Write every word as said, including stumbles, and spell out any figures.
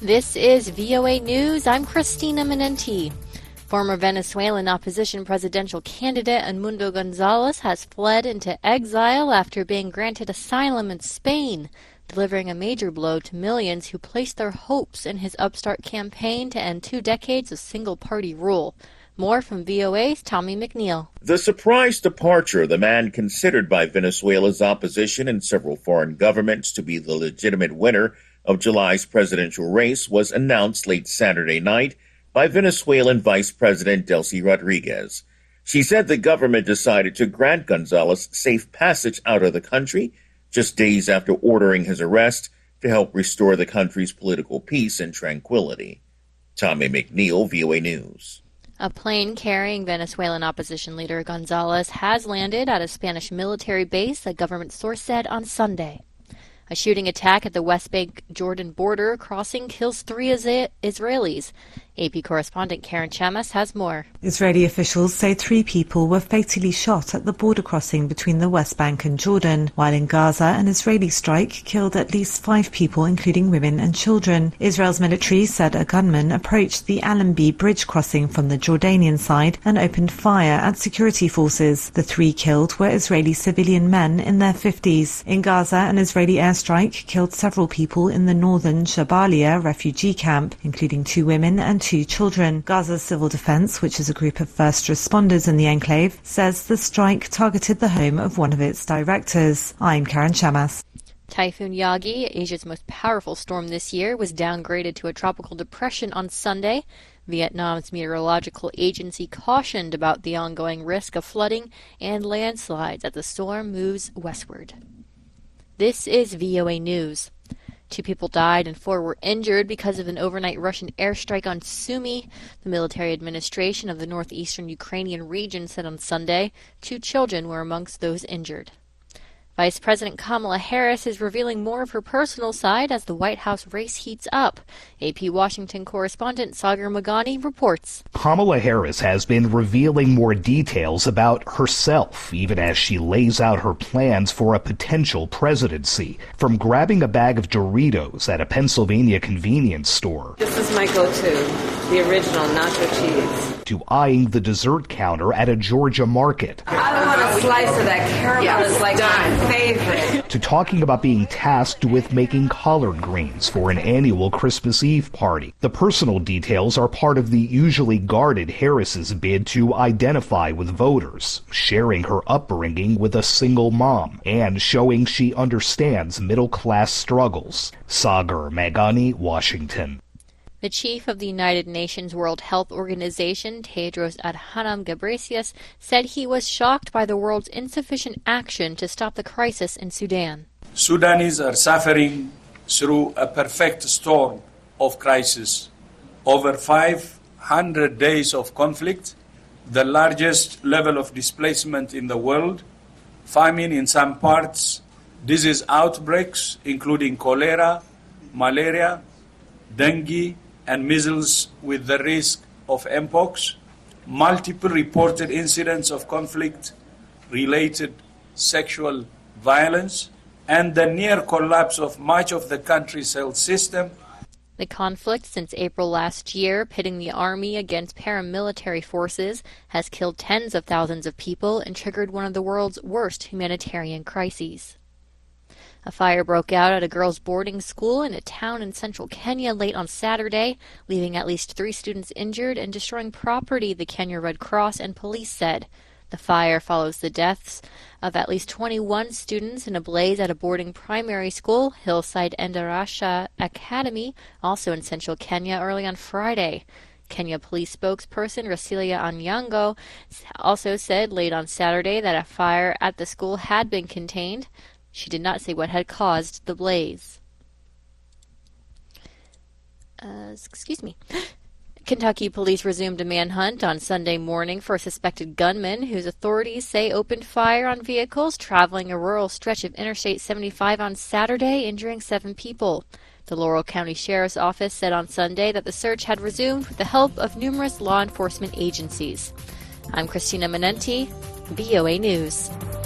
This is V O A News. I'm Christina Menenti. Former Venezuelan opposition presidential candidate Edmundo Gonzalez has fled into exile after being granted asylum in Spain, delivering a major blow to millions who placed their hopes in his upstart campaign to end two decades of single-party rule. More from V O A's Tommy McNeil. The surprise departure of the man considered by Venezuela's opposition and several foreign governments to be the legitimate winner of July's presidential race was announced late Saturday night by Venezuelan Vice President Delcy Rodriguez. She said the government decided to grant Gonzalez safe passage out of the country just days after ordering his arrest to help restore the country's political peace and tranquility. Tommy McNeil, V O A News. A plane carrying Venezuelan opposition leader Gonzalez has landed at a Spanish military base, a government source said on Sunday. A shooting attack at the West Bank-Jordan border crossing kills three Israelis. A P correspondent Karen Chamas has more. Israeli officials say three people were fatally shot at the border crossing between the West Bank and Jordan, while in Gaza an Israeli strike killed at least five people, including women and children. Israel's military said a gunman approached the Allenby bridge crossing from the Jordanian side and opened fire at security forces. The three killed were Israeli civilian men in their fifties. In Gaza, an Israeli airstrike killed several people in the northern Jabalia refugee camp, including two women and two children. Gaza's civil defense, which is a group of first responders in the enclave, says the strike targeted the home of one of its directors. I'm Karen Chamas. Typhoon Yagi, Asia's most powerful storm this year, was downgraded to a tropical depression on Sunday. Vietnam's meteorological agency cautioned about the ongoing risk of flooding and landslides as the storm moves westward. This is V O A News. Two people died and four were injured because of an overnight Russian airstrike on Sumy. The military administration of the northeastern Ukrainian region said on Sunday two children were amongst those injured. Vice President Kamala Harris is revealing more of her personal side as the White House race heats up. A P Washington correspondent Sagar Magani reports. Kamala Harris has been revealing more details about herself, even as she lays out her plans for a potential presidency. From grabbing a bag of Doritos at a Pennsylvania convenience store. This is my go-to, the original nacho cheese. To eyeing the dessert counter at a Georgia market. I want a slice of that caramel. Yeah, it's like done. My favorite. To talking about being tasked with making collard greens for an annual Christmas Eve party. The personal details are part of the usually guarded Harris's bid to identify with voters, sharing her upbringing with a single mom, and showing she understands middle-class struggles. Sagar Magani, Washington. The chief of the United Nations World Health Organization, Tedros Adhanom Ghebreyesus, said he was shocked by the world's insufficient action to stop the crisis in Sudan. Sudanese are suffering through a perfect storm of crisis. Over five hundred days of conflict, the largest level of displacement in the world, famine in some parts, disease outbreaks including cholera, malaria, dengue, and measles with the risk of mpox, multiple reported incidents of conflict-related sexual violence, and the near collapse of much of the country's health system. The conflict since April last year, pitting the army against paramilitary forces, has killed tens of thousands of people and triggered one of the world's worst humanitarian crises. A fire broke out at a girls' boarding school in a town in central Kenya late on Saturday, leaving at least three students injured and destroying property, the Kenya Red Cross and police said. The fire follows the deaths of at least twenty-one students in a blaze at a boarding primary school, Hillside Endarasha Academy, also in central Kenya, early on Friday. Kenya police spokesperson Rasilia Anyango also said late on Saturday that a fire at the school had been contained. She did not say what had caused the blaze. Uh, excuse me. Kentucky police resumed a manhunt on Sunday morning for a suspected gunman whose authorities say opened fire on vehicles traveling a rural stretch of Interstate seventy-five on Saturday, injuring seven people. The Laurel County Sheriff's Office said on Sunday that the search had resumed with the help of numerous law enforcement agencies. I'm Christina Menenti, V O A News.